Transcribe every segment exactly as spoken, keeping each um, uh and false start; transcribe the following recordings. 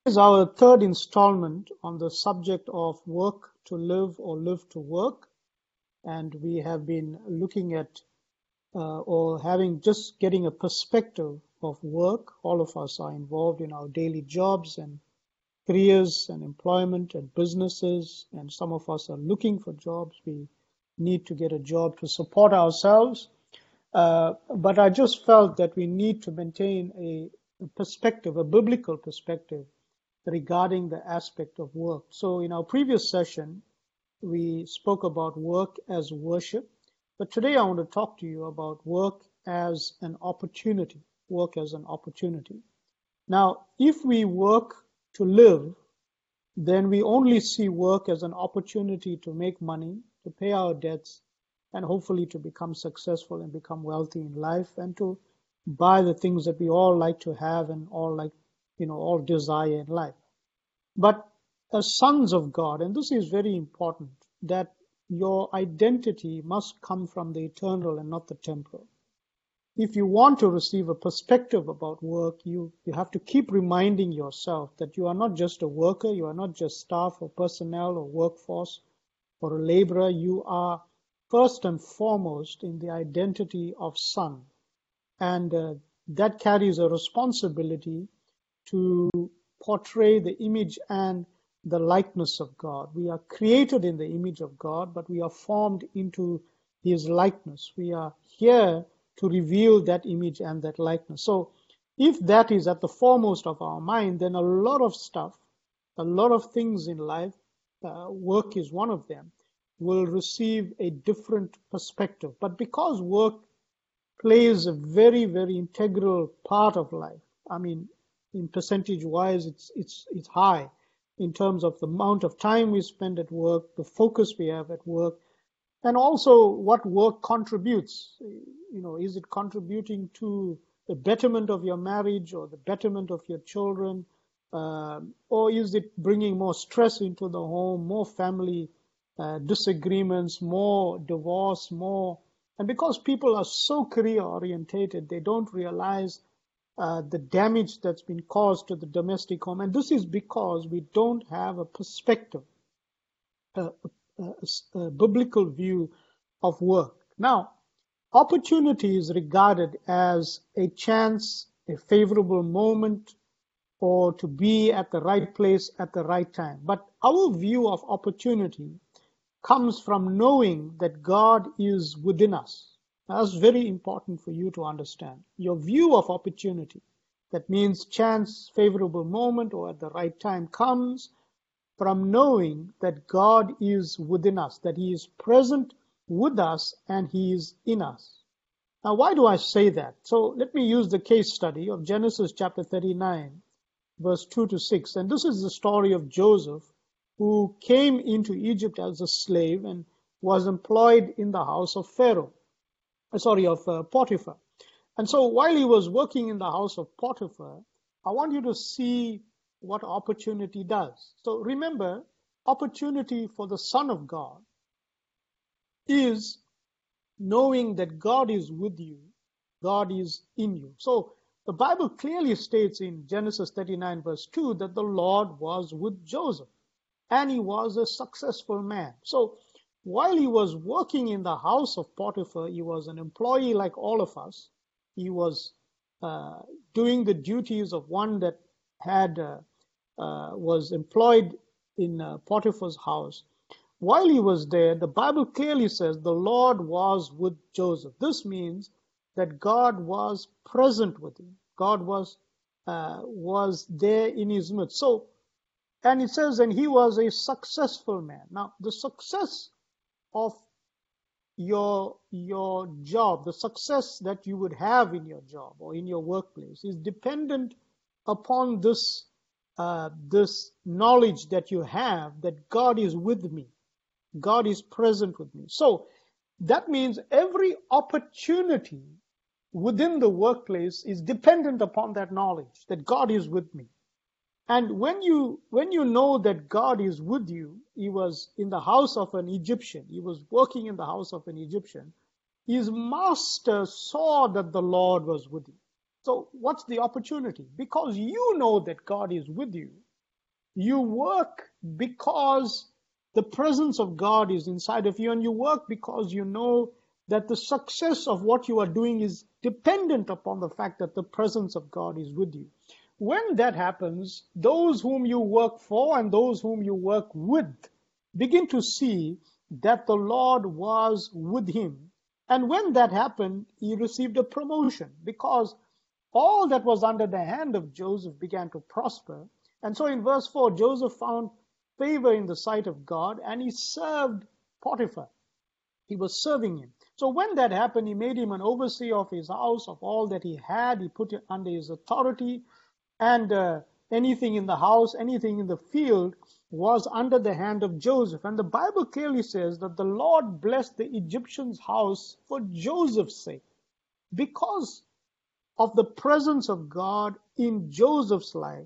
is our third installment on the subject of work to live or live to work. And we have been looking at uh, or having just getting a perspective of work. All of us are involved in our daily jobs and careers and employment and businesses, and some of us are looking for jobs. We need to get a job to support ourselves. Uh, but I just felt that we need to maintain a, a perspective, a biblical perspective regarding the aspect of work. So in our previous session, we spoke about work as worship, but today I want to talk to you about work as an opportunity, work as an opportunity. Now, if we work to live, then we only see work as an opportunity to make money, to pay our debts, and hopefully to become successful and become wealthy in life and to buy the things that we all like to have and all like, you know, all desire in life. But as sons of God, and this is very important, that your identity must come from the eternal and not the temporal. If you want to receive a perspective about work, you, you have to keep reminding yourself that you are not just a worker, you are not just staff or personnel or workforce or a laborer, you are first and foremost in the identity of son. And uh, that carries a responsibility to portray the image and the likeness of God. We are created in the image of God, but we are formed into his likeness. We are here to reveal that image and that likeness. So if that is at the foremost of our mind, then a lot of stuff, a lot of things in life, uh, work is one of them, will receive a different perspective. But because work plays a very, very integral part of life, I mean, in percentage wise, it's, it's, it's high in terms of the amount of time we spend at work, the focus we have at work, and also what work contributes. You know, is it contributing to the betterment of your marriage or the betterment of your children? Uh, or is it bringing more stress into the home, more family uh, disagreements, more divorce, more? And because people are so career orientated, they don't realize uh, the damage that's been caused to the domestic home. And this is because we don't have a perspective, a, a, a biblical view of work. Now, opportunity is regarded as a chance, a favorable moment, or to be at the right place at the right time. But our view of opportunity comes from knowing that God is within us. That's very important for you to understand. Your view of opportunity, that means chance, favorable moment, or at the right time, comes from knowing that God is within us, that he is present with us and he is in us. Now, why do I say that? So let me use the case study of Genesis chapter thirty-nine, verse two to six. And this is the story of Joseph, who came into Egypt as a slave and was employed in the house of Pharaoh, sorry, of uh, Potiphar. And so while he was working in the house of Potiphar, I want you to see what opportunity does. So remember, opportunity for the Son of God is knowing that God is with you, God is in you. So the Bible clearly states in Genesis thirty-nine verse two that the Lord was with Joseph and he was a successful man. So while he was working in the house of Potiphar, he was an employee like all of us. He was uh, doing the duties of one that had uh, uh, was employed in uh, Potiphar's house. While he was there, the Bible clearly says the Lord was with Joseph. This means that God was present with him. God was uh, was there in his midst. So, and it says, and he was a successful man. Now, the success of your your job, the success that you would have in your job or in your workplace, is dependent upon this uh, this knowledge that you have that God is with me. God is present with me. So that means every opportunity within the workplace is dependent upon that knowledge that God is with me. And when you when you know that God is with you, he was in the house of an Egyptian, he was working in the house of an Egyptian, his master saw that the Lord was with him. So what's the opportunity? Because you know that God is with you, You work because the presence of God is inside of you, and you work because you know that the success of what you are doing is dependent upon the fact that the presence of God is with you. When that happens, those whom you work for and those whom you work with begin to see that the Lord was with him. And when that happened, he received a promotion because all that was under the hand of Joseph began to prosper. And so in verse four, Joseph found favor in the sight of God, and he served Potiphar. He was serving him. So when that happened, he made him an overseer of his house, of all that he had. He put it under his authority, and uh, anything in the house, anything in the field was under the hand of Joseph. And the Bible clearly says that the Lord blessed the Egyptian's house for Joseph's sake. Because of the presence of God in Joseph's life,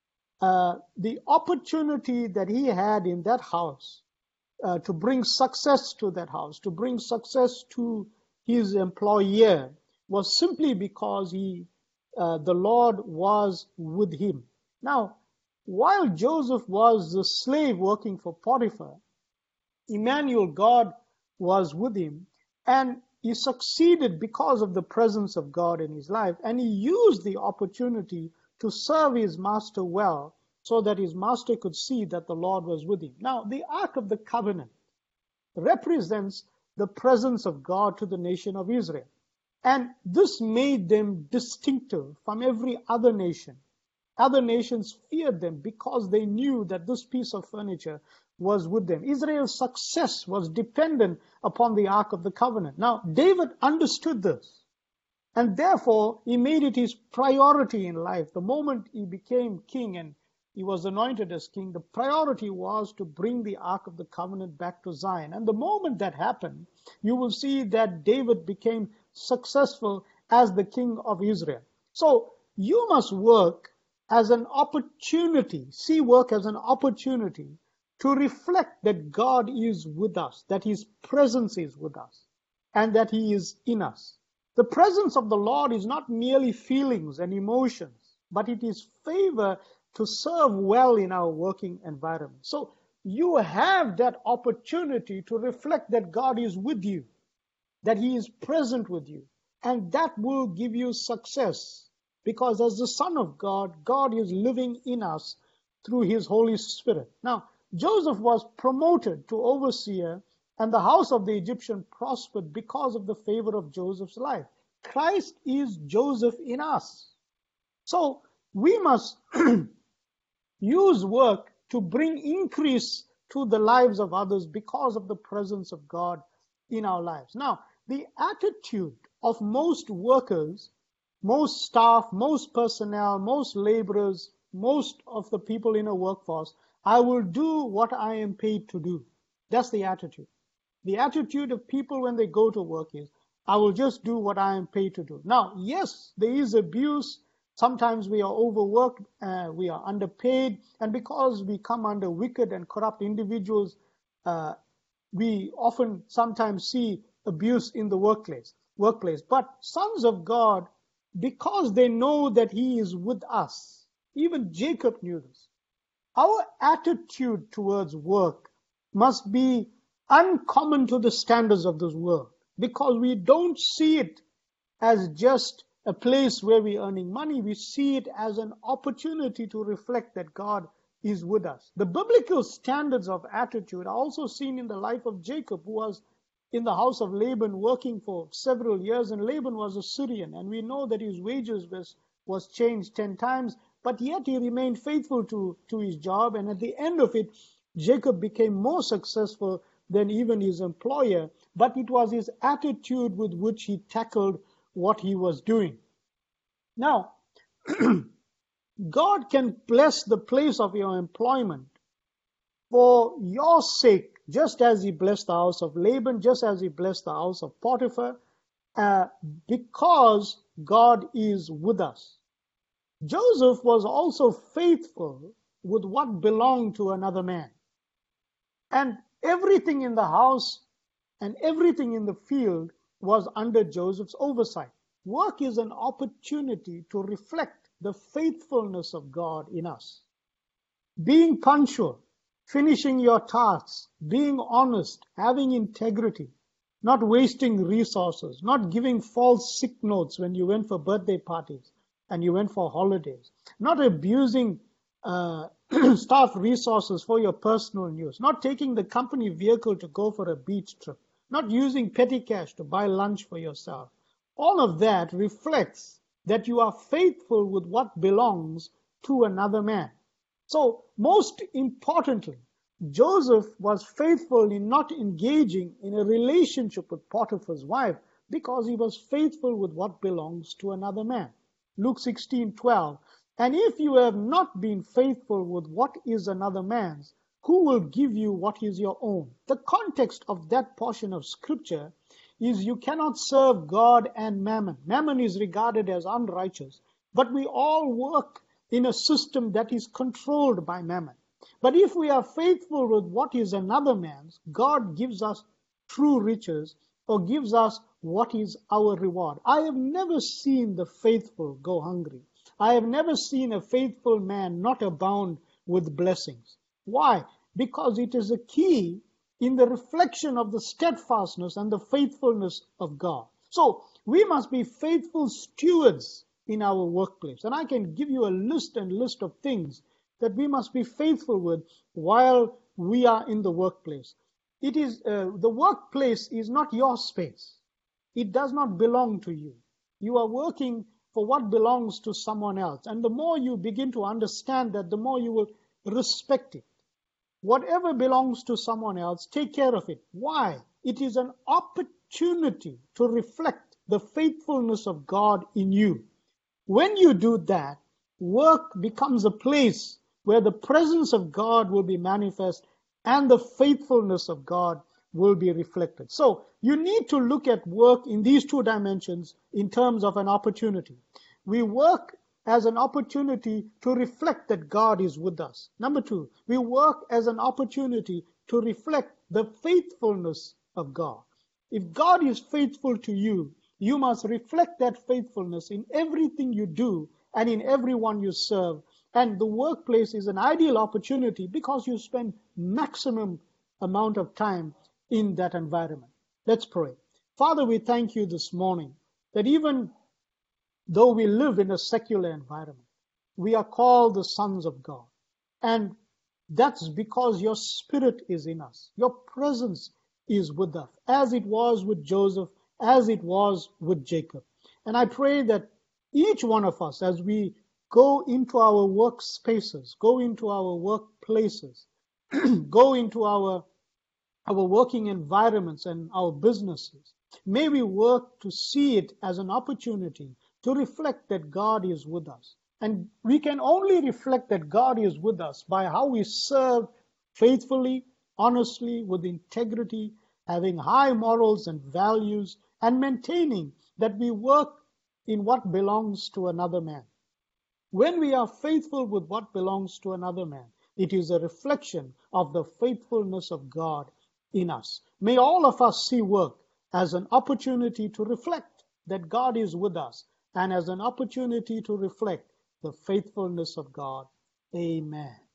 uh, the opportunity that he had in that house uh, to bring success to that house, to bring success to his employer, was simply because he, uh, the Lord was with him. Now, while Joseph was the slave working for Potiphar, Emmanuel, God, was with him, and he succeeded because of the presence of God in his life, and he used the opportunity to serve his master well so that his master could see that the Lord was with him. Now, the Ark of the Covenant represents the presence of God to the nation of Israel, and this made them distinctive from every other nation. Other nations feared them because they knew that this piece of furniture was with them. Israel's success was dependent upon the Ark of the Covenant. Now, David understood this, and therefore he made it his priority in life. The moment he became king and he was anointed as king, the priority was to bring the Ark of the Covenant back to Zion. And the moment that happened, you will see that David became successful as the king of Israel. So you must work as an opportunity, see work as an opportunity to reflect that God is with us, that his presence is with us, and that he is in us. The presence of the Lord is not merely feelings and emotions, but it is favor to serve well in our working environment. So you have that opportunity to reflect that God is with you, that he is present with you, and that will give you success. Because as the Son of God, God is living in us through his Holy Spirit. Now, Joseph was promoted to overseer, and the house of the Egyptian prospered because of the favor of Joseph's life. Christ is Joseph in us. So we must use work to bring increase to the lives of others because of the presence of God in our lives. Now, the attitude of most workers, most staff, most personnel, most laborers, most of the people in a workforce, I will do what I am paid to do. That's the attitude. The attitude of people when they go to work is, I will just do what I am paid to do. Now, yes, there is abuse. Sometimes we are overworked, uh, we are underpaid, and because we come under wicked and corrupt individuals, uh, we often sometimes see abuse in the workplace. Workplace. But sons of God, because they know that he is with us, even Jacob knew this, our attitude towards work must be uncommon to the standards of this world, because we don't see it as just a place where we're earning money. We see it as an opportunity to reflect that God is with us. The biblical standards of attitude are also seen in the life of Jacob, who was in the house of Laban working for several years, and Laban was a Syrian, and we know that his wages was, was changed ten times, but yet he remained faithful to, to his job, and at the end of it, Jacob became more successful than even his employer, but it was his attitude with which he tackled what he was doing. Now, God can bless the place of your employment for your sake, just as he blessed the house of Laban, just as he blessed the house of Potiphar, uh, because God is with us. Joseph was also faithful with what belonged to another man. And everything in the house and everything in the field was under Joseph's oversight. Work is an opportunity to reflect the faithfulness of God in us. being punctual, finishing your tasks, being honest, having integrity, not wasting resources, not giving false sick notes when you went for birthday parties and you went for holidays, not abusing uh, staff resources for your personal use, not taking the company vehicle to go for a beach trip, not using petty cash to buy lunch for yourself. All of that reflects that you are faithful with what belongs to another man. So, most importantly, Joseph was faithful in not engaging in a relationship with Potiphar's wife because he was faithful with what belongs to another man. Luke sixteen twelve. And if you have not been faithful with what is another man's, who will give you what is your own? The context of that portion of scripture is you cannot serve God and mammon. Mammon is regarded as unrighteous, but we all work in a system that is controlled by mammon. But if we are faithful with what is another man's, God gives us true riches or gives us what is our reward. I have never seen the faithful go hungry. I have never seen a faithful man not abound with blessings. Why? Because it is a key in the reflection of the steadfastness and the faithfulness of God. So we must be faithful stewards in our workplace. And I can give you a list and list of things that we must be faithful with while we are in the workplace. It is uh, the workplace is not your space. It does not belong to you. You are working for what belongs to someone else. And the more you begin to understand that, the more you will respect it. Whatever belongs to someone else, take care of it. Why? It is an opportunity to reflect the faithfulness of God in you. When you do that, work becomes a place where the presence of God will be manifest and the faithfulness of God will be reflected. So you need to look at work in these two dimensions in terms of an opportunity. We work as an opportunity to reflect that God is with us. Number two, we work as an opportunity to reflect the faithfulness of God. If God is faithful to you, you must reflect that faithfulness in everything you do and in everyone you serve. And the workplace is an ideal opportunity because you spend maximum amount of time in that environment. Let's pray. Father, we thank you this morning that even though we live in a secular environment, we are called the sons of God. And that's because your spirit is in us. Your presence is with us, as it was with Joseph, as it was with Jacob. And I pray that each one of us, as we go into our workspaces, go into our workplaces, go into our, our working environments and our businesses, may we work to see it as an opportunity to reflect that God is with us. And we can only reflect that God is with us by how we serve faithfully, honestly, with integrity, having high morals and values, and maintaining that we work in what belongs to another man. When we are faithful with what belongs to another man, it is a reflection of the faithfulness of God in us. May all of us see work as an opportunity to reflect that God is with us and as an opportunity to reflect the faithfulness of God. Amen.